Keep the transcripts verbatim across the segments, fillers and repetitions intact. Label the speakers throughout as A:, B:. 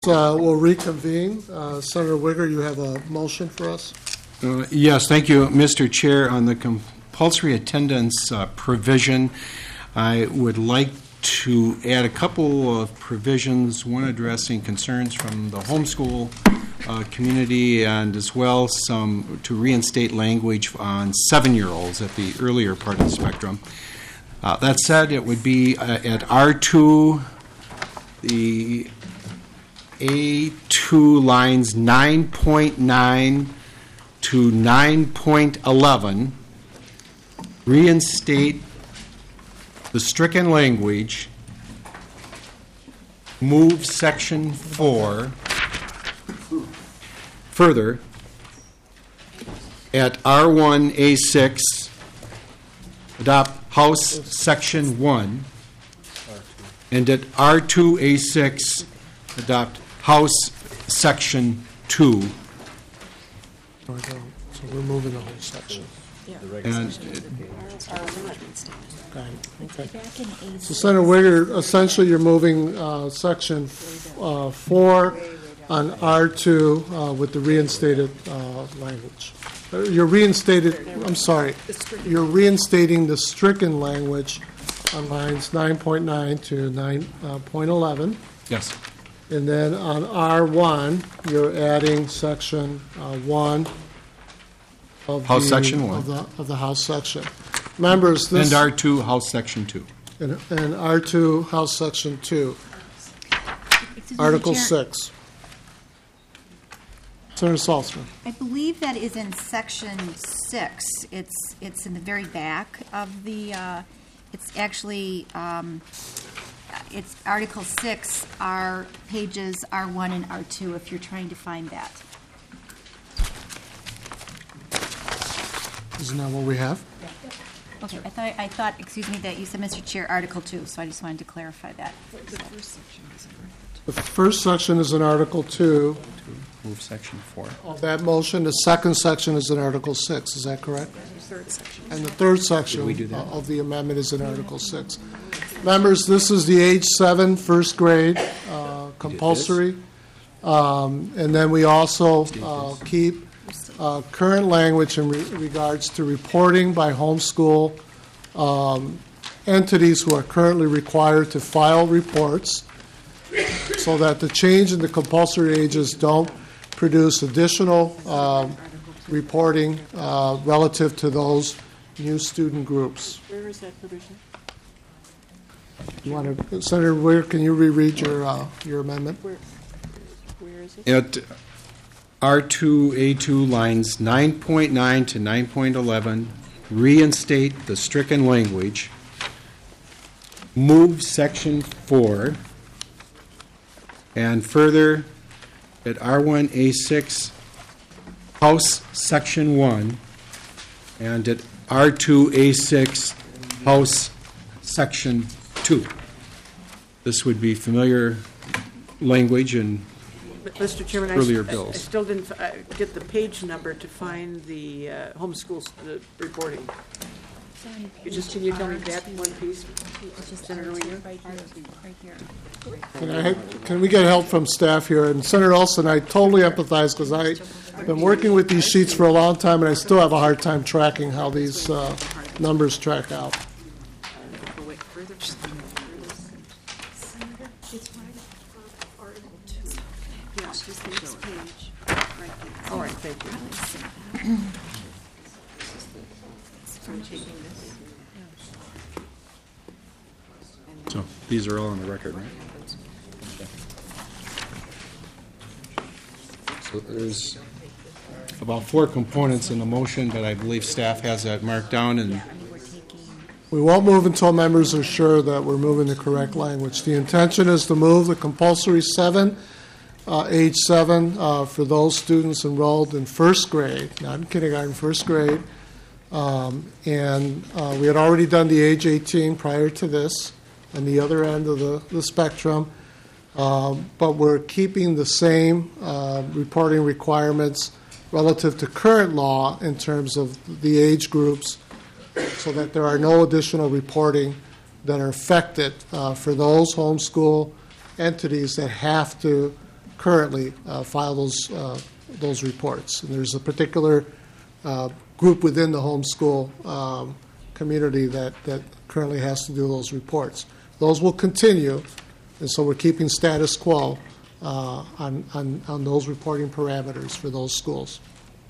A: Uh, we'll reconvene. Uh, Senator Wigger, you have a motion for us?
B: Uh, yes, thank you, Mister Chair. On the compulsory attendance uh, provision, I would like to add a couple of provisions, one addressing concerns from the homeschool uh, community, and as well some to reinstate language on seven-year-olds at the earlier part of the spectrum. Uh, that said, it would be uh, at R two, the A two lines nine point nine to nine point eleven, reinstate the stricken language, move section four. Further, at R one A six, adopt House section one, and at R two A six, adopt House section two.
A: So we're moving the whole section.
B: And
A: Okay. Okay. So, Senator Wigger, essentially you're moving uh, section f- uh, four on R two uh, with the reinstated uh, language. Uh, You're reinstated, I'm sorry, you're reinstating the stricken language on lines nine point nine to nine point eleven.
B: yes.
A: And then on R one, you're adding section uh, one of
B: House
A: the,
B: section one.
A: of the of the House section. Members, this
B: And R two, House section two.
A: and, and R two, House section two,
C: Excuse me,
A: Article
C: Chair.
A: six. Senator Saltzman.
C: I believe that is in section six. It's it's in the very back of the. Uh, it's actually um, it's Article six. Our pages R one and R two. If you're trying to find that.
A: Isn't that what we have?
C: Okay, I thought I thought. Excuse me, that you said, Mister Chair, Article two. So I just wanted to clarify that.
A: The first section is in Article two
B: Move section four.
A: of that motion. The second section is in Article six. Is that correct? And the third section
B: Did we do that?
A: of the amendment is in Article six. Members, this is the age seven, first grade, uh, compulsory. Um, and then we also uh, keep uh, current language in re- regards to reporting by homeschool um, entities who are currently required to file reports, so that the change in the compulsory ages don't produce additional um, reporting uh, relative to those new student groups.
D: Where is that provision?
A: You want to, Senator Weir, can you reread your uh, your amendment?
D: Where, where is it?
B: At R two A two lines nine point nine to nine point eleven, reinstate the stricken language, move section four, and further at R one A six, House section one, and at R two A six, House section two. This would be familiar language and
D: But, Mister Chairman, I
B: Earlier
D: s- I-
B: bills.
D: I still didn't uh, get the page number to find the uh, homeschool s- the reporting. You just, can you tell me that one piece, Senator Weir?
C: Right here. Right here.
A: Can, I, can we get help from staff here? And Senator Olson, I totally empathize because I've been working with these sheets for a long time, and I still have a hard time tracking how these uh, numbers track out.
D: All right, thank you.
B: so these are all on the record, right? So there's about four components in the motion, but I believe staff has that marked down, and
A: We won't move until members are sure that we're moving the correct language. The intention is to move the compulsory seven, uh, age seven, uh, for those students enrolled in first grade, not in kindergarten, first grade. Um, and uh, we had already done the age eighteen prior to this, on the other end of the, the spectrum. Um, but we're keeping the same uh, reporting requirements relative to current law in terms of the age groups, so that there are no additional reporting that are affected uh, for those homeschool entities that have to currently uh, file those uh, those reports. And there's a particular uh, group within the homeschool um, community that, that currently has to do those reports. Those will continue, and so we're keeping status quo uh, on, on, on those reporting parameters for those schools.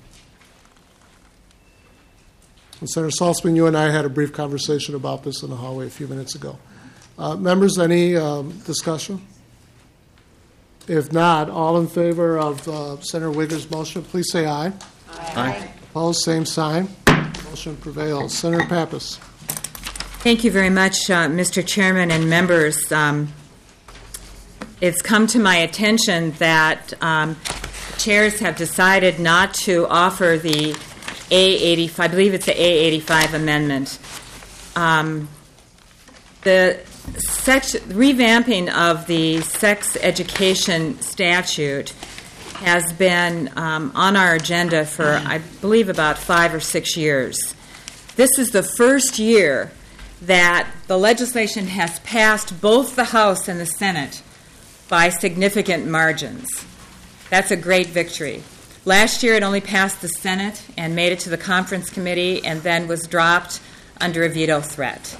A: And Senator Saltzman, you and I had a brief conversation about this in the hallway a few minutes ago. Uh, members, any um, discussion? If not, all in favor of uh, Senator Wigger's motion, please say aye.
B: Aye.
A: Opposed, same sign. Motion prevails. Senator Pappas.
E: Thank you very much, uh, Mister Chairman and members. Um, it's come to my attention that um, chairs have decided not to offer the A eighty-five, I believe it's the A eighty-five amendment. Um, the sex, revamping of the sex education statute has been um, on our agenda for, I believe, about five or six years. This is the first year that the legislation has passed both the House and the Senate by significant margins. That's a great victory. Last year it only passed the Senate and made it to the conference committee and then was dropped under a veto threat.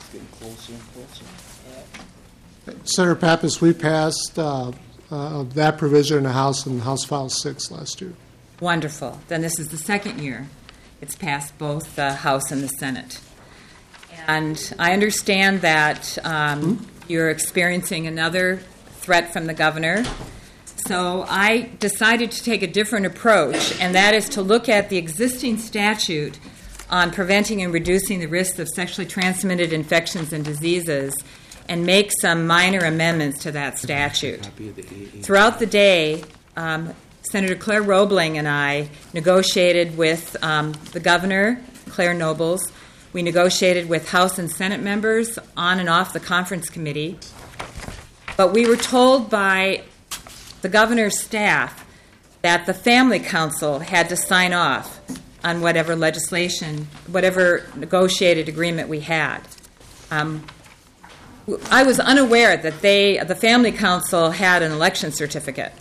A: Senator Pappas, we passed uh, uh, that provision in the House in House File six last year.
E: Wonderful. Then this is the second year it's passed both the House and the Senate. And I understand that um, hmm? you're experiencing another threat from the governor. So I decided to take a different approach, and that is to look at the existing statute on preventing and reducing the risks of sexually transmitted infections and diseases and make some minor amendments to that statute. Throughout the day, um, Senator Claire Roebling and I negotiated with um, the governor, Claire Nobles. We negotiated with House and Senate members on and off the conference committee. But we were told by the governor's staff that the Family Council had to sign off on whatever legislation, whatever negotiated agreement we had. Um, I was unaware that they, the Family Council had an election certificate.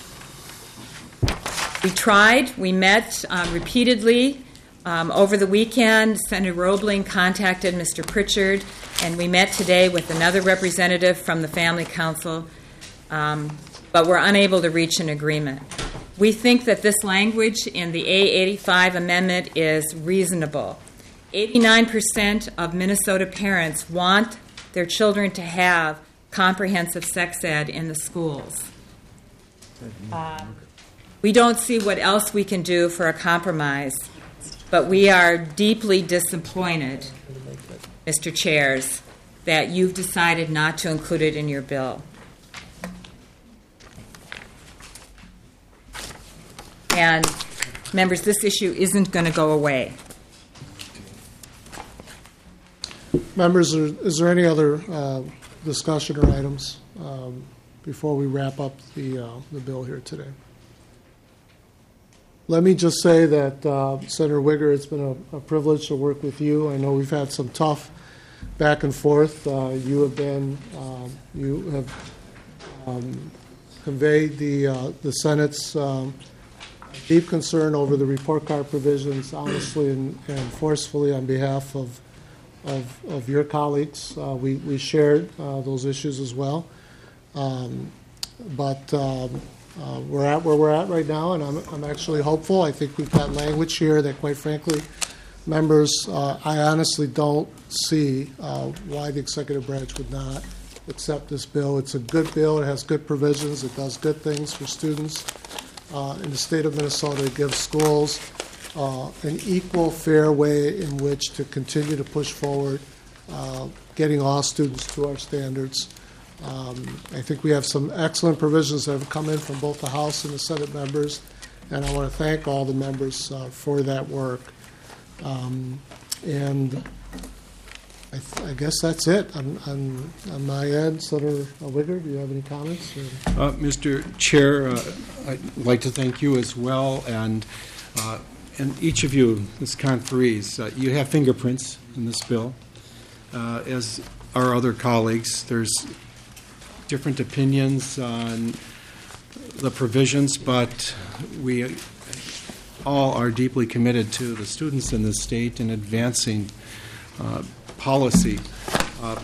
E: We tried, we met um, repeatedly. Um, over the weekend, Senator Roebling contacted Mister Pritchard, and we met today with another representative from the Family Council, um, but we're unable to reach an agreement. We think that this language in the A eighty-five amendment is reasonable. eighty-nine percent of Minnesota parents want their children to have comprehensive sex ed in the schools. Um, we don't see what else we can do for a compromise, but we are deeply disappointed, Mister Chairs, that you've decided not to include it in your bill. And, members, this issue isn't going to go away.
A: Members, is there any other uh, discussion or items um, before we wrap up the, uh, the bill here today? Let me just say that, uh, Senator Wigger, it's been a, a privilege to work with you. I know we've had some tough back and forth. Uh, you have been, um, you have um, conveyed the uh, the Senate's um, deep concern over the report card provisions, honestly and, and forcefully, on behalf of of, of your colleagues. Uh, we we shared uh, those issues as well, um, but. Um, Uh, we're at where we're at right now, and I'm, I'm actually hopeful. I think we've got language here that, quite frankly, members, uh, I honestly don't see uh, why the executive branch would not accept this bill. It's a good bill. It has good provisions. It does good things for students uh, in the state of Minnesota. It gives schools uh, an equal, fair way in which to continue to push forward, uh, getting all students to our standards. Um, I think we have some excellent provisions that have come in from both the House and the Senate members, and I want to thank all the members uh, for that work. Um, and I, th- I guess that's it on, on, on my end. Senator Wigger, do you have any comments?
B: Uh, Mister Chair, uh, I'd like to thank you as well, and uh, and each of you, this conferees, uh, you have fingerprints in this bill, uh, as our other colleagues. There's different opinions on the provisions, but we all are deeply committed to the students in this state and advancing uh, policy. Uh,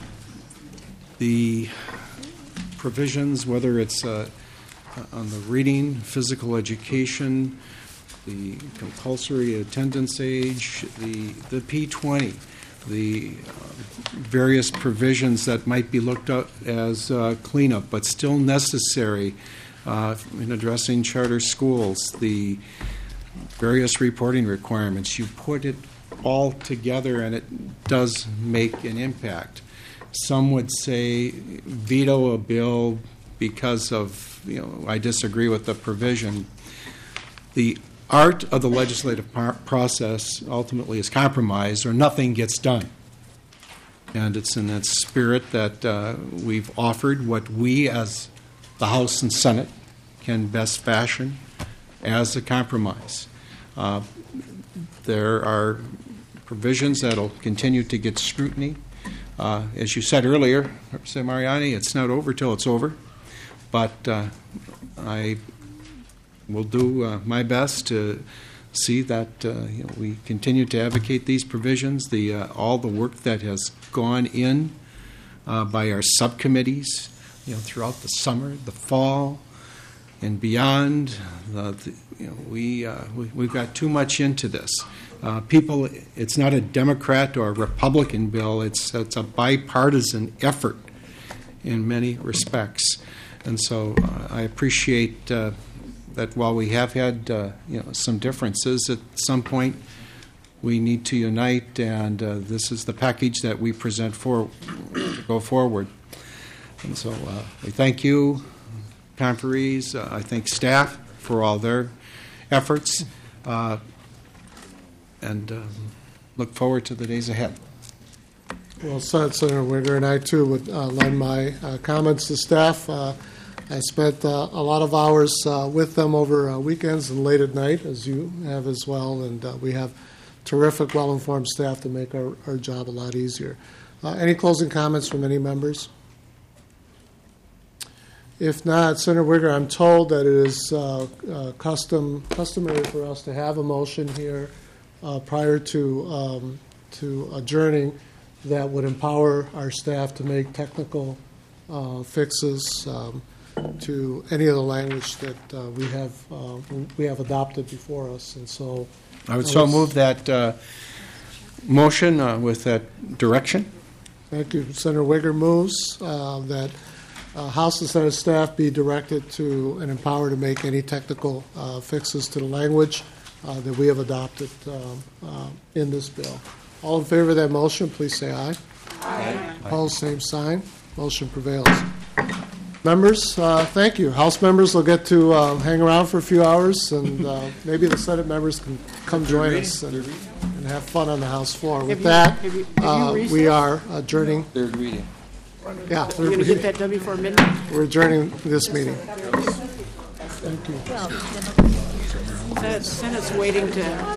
B: the provisions, whether it's uh, on the reading, physical education, the compulsory attendance age, the, the P twenty, the uh, various provisions that might be looked at as uh, cleanup, but still necessary uh, in addressing charter schools, the various reporting requirements. You put it all together and it does make an impact. Some would say veto a bill because of, you know, I disagree with the provision. The art of the legislative par- process ultimately is compromise or nothing gets done. And it's in that spirit that uh, we've offered what we as the House and Senate can best fashion as a compromise. Uh, there are provisions that will continue to get scrutiny. Uh, as you said earlier, Representative Mariani, it's not over till it's over. But uh, I will do uh, my best to see that uh, you know, we continue to advocate these provisions, the uh, all the work that has gone in uh, by our subcommittees, you know, throughout the summer, the fall, and beyond. Uh, the, you know, we, uh, we we've got too much into this. Uh, people, it's not a Democrat or a Republican bill. It's it's a bipartisan effort in many respects, and so uh, I appreciate uh, that while we have had uh, you know some differences, at some point we need to unite, and uh, this is the package that we present for to go forward. And so uh, we thank you, conferees. Uh, I thank staff for all their efforts, uh, and um, look forward to the days ahead.
A: Well said, Senator Wigger, and I too would uh, lend my uh, comments to staff. Uh, I spent uh, a lot of hours uh, with them over uh, weekends and late at night, as you have as well, and uh, we have terrific, well-informed staff to make our, our job a lot easier. Uh, any closing comments from any members? If not, Senator Wigger, I'm told that it is uh, uh, custom customary for us to have a motion here uh, prior to um, to adjourning that would empower our staff to make technical uh, fixes um, to any of the language that uh, we have uh, we have adopted before us, and so
B: I would so move that uh, motion uh, with that direction.
A: Thank you. Senator Wigger moves uh, that uh, House and Senate staff be directed to and empowered to make any technical uh, fixes to the language uh, that we have adopted um, uh, in this bill. All in favor of that motion, please say aye. Aye. Opposed, same sign. Motion prevails. Members, uh, thank you. House members will get to uh, hang around for a few hours, and uh, maybe the Senate members can come join us and, and have fun on the House floor. With
D: Have you-
A: that,
D: have you- have you
A: uh, we
D: recessed?
A: are adjourning.
F: Third reading.
A: Yeah,
D: You're
A: third
D: going to get
A: reading.
D: that done before midnight?
A: We're adjourning this meeting. Thank you.
D: Senate's waiting to